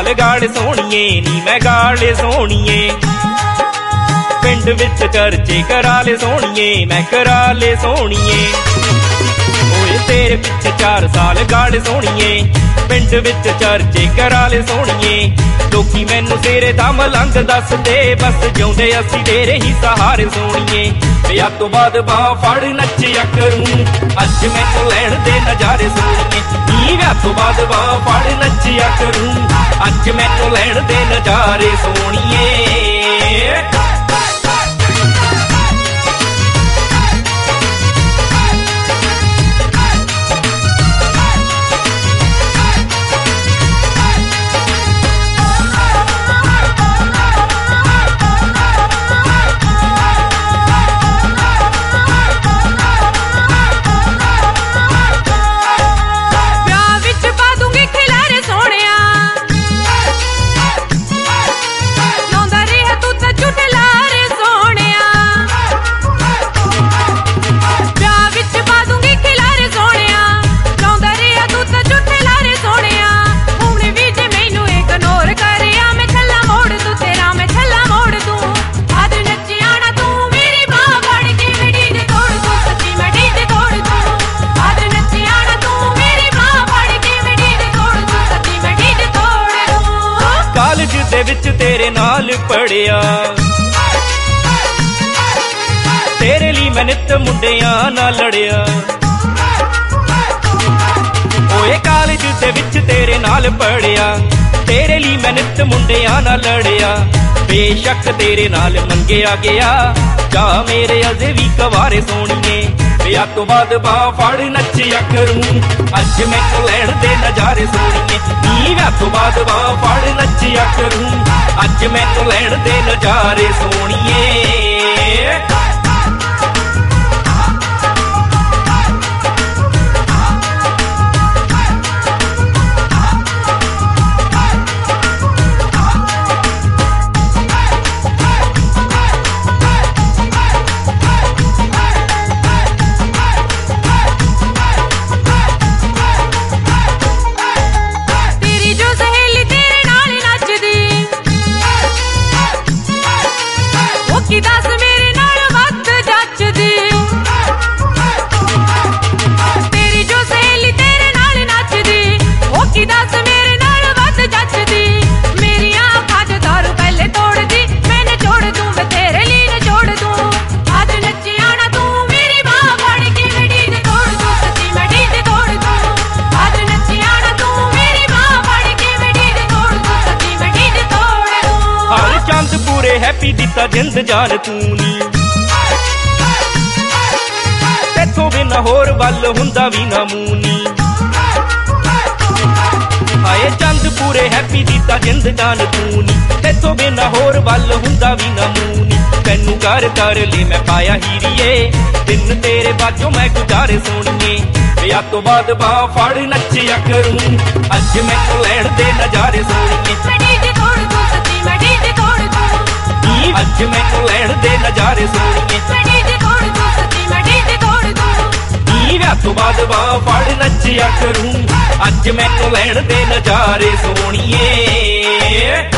साल गाल सोहणीए नी मैं गाल सोहणीए। पिंड विच चर्चे करा ले सोहणीए मैं करा ले सोहणीए। ओए तेरे पिछे 4 साल गाल सोहणीए पिंड विच चर्चे करा ले सोहणीए। लोकी मैनू तेरे दा मलंग दसदे बस जिउंदे असी तेरे ही सहारे सोहणीए। विआह तो बाद बाह फड़ नचिया करूं अज मैनू लैण दे नजारे सोहणीए। विआह तो बाद बाह फड़ नचिया करूं अज मैनू लैण दे नजारे सोहणीए। दे विच तेरे नाल पढ़िया तेरे लिए मैं नित मुंडियां नाल लड़िया। ओए कॉलेज दे विच तेरे नाल पढ़िया तेरे लिए मैं नित मुंडियां नाल लड़िया। बेशक तेरे नाल मंगिया गया जा मेरे अजे भी कवारे सोहणीए। विआह तो बाद बाह फड़ नचिया करूं अज मैनू लैण दे नजारे सोहणीए। विआह तो बाद बाह फड़ नचिया करूं अज मैनू लैण दे नजारे सोहणीए। हैप्पी दिता जिंद जान तू नी तेथों बिना होर वल हुंदा भी ना मूनी। हाए चंद पूरे हैप्पी दिता जिंद जान तू नी तेथों बिना होर वल हुंदा भी ना मूनी। तैनू कर ले मैं पाया हीरिए दिन तेरे बाजों मैं गुजारे सोहणीए। विआह तो बाद बाह फड़ नचिया करूं अज मैनू लैण दे नजारे सोहणीए। अज मैनू लैण दे नजारे सोहणीए। विआह तो बाद बाह फड़ नचिया करूं अज मैनू लैण दे नजारे सोहणीए।